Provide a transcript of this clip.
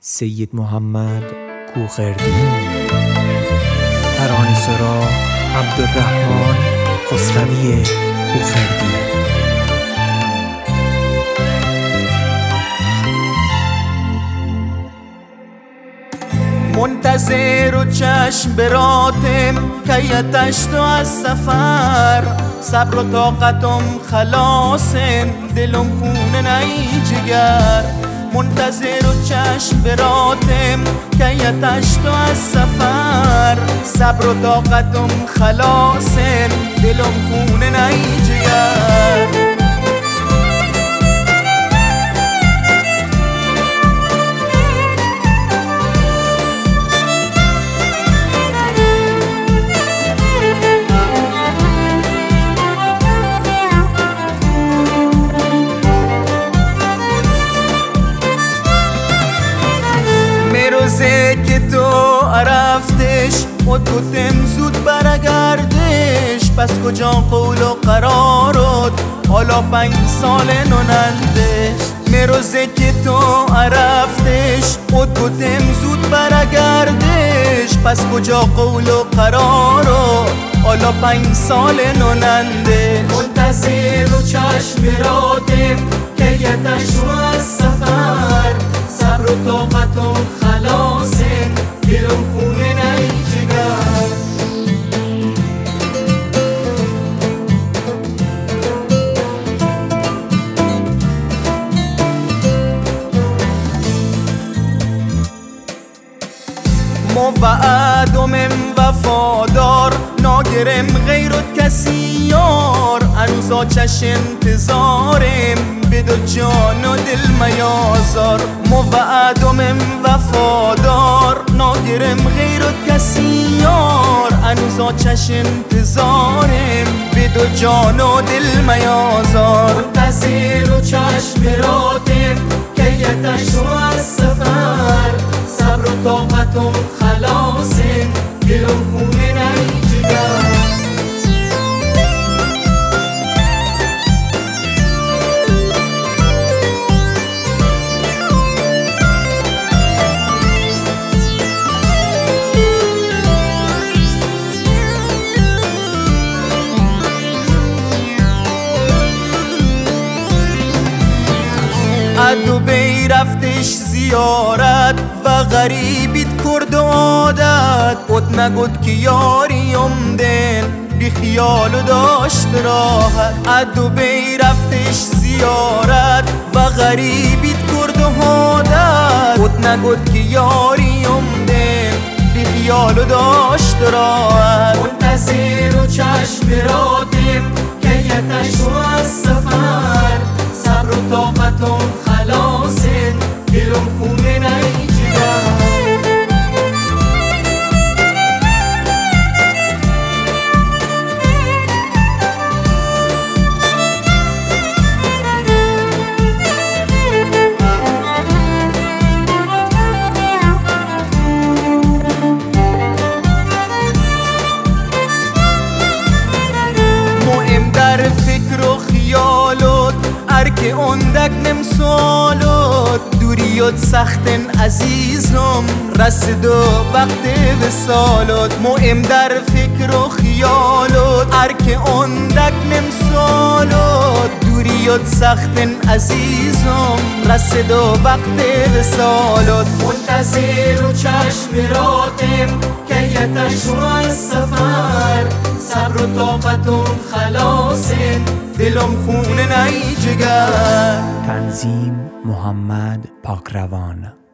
سید محمد کوخردی. ترانه‌سرا عبدالرحمن خسروی کوخردی. منتظر و چشم براتم کیتش تو از سفر، صبر و طاقتم خلاصم دلم خونه نی جگر. منتظر و چشم براتم کیتش تو از سفر، صبر و طاقتم خلاصم دلم خونه نی جگر. روزه که تو عرفتش خودم زود برگردش، پس کجا قول و قرارت حالا 5 سال نونندش. روزه که تو عرفتش خودم زود برگردش، پس کجا قول و قرارت حالا 5 سال نونندش. منتظر و چشم براتم که یتش از سفر، صبر و طاقتم خلاصم دلم خونه نی جگر. موعدم وفادار ناگرم غیرت کسی یار، هنوزا چش انتظارم بدو جان و دل میازار. موعدم وفادار ناگرم غیرت کسی یار، هنوزا چش انتظارم بدو جان و دل میازار. منتظر و چشم براتم که یتش از سفر، صبر و طاقتم خلاصم دلم خونه نی جگر. دبی رفتش زیارت و غریبیت کرد و عادت، خود نگود که یاریم دل بی خیال و داشت راحت. دبی رفتش زیارت و غریبیت کرد و عادت، خود نگود که یاریم دل بی خیال و داشت راحت. منتظر و چشم براتم که یتش از سفر، صبر و طاقتم خلاصم دلم خونه نی جگر. مهم در فکر و خیالت که اندک نمسالت، دوریت سختن عزیزم رسید و وقت وصالت. مهم در فکر و خیالت که اندک نمسالت، دوریت سختن عزیزم رسید و وقت وصالت. منتظر و چشم براتم که یتش از سفر، صبر و طاقتم خلاصم دلم خونه نی جگر. تنظیم محمد پاکروان.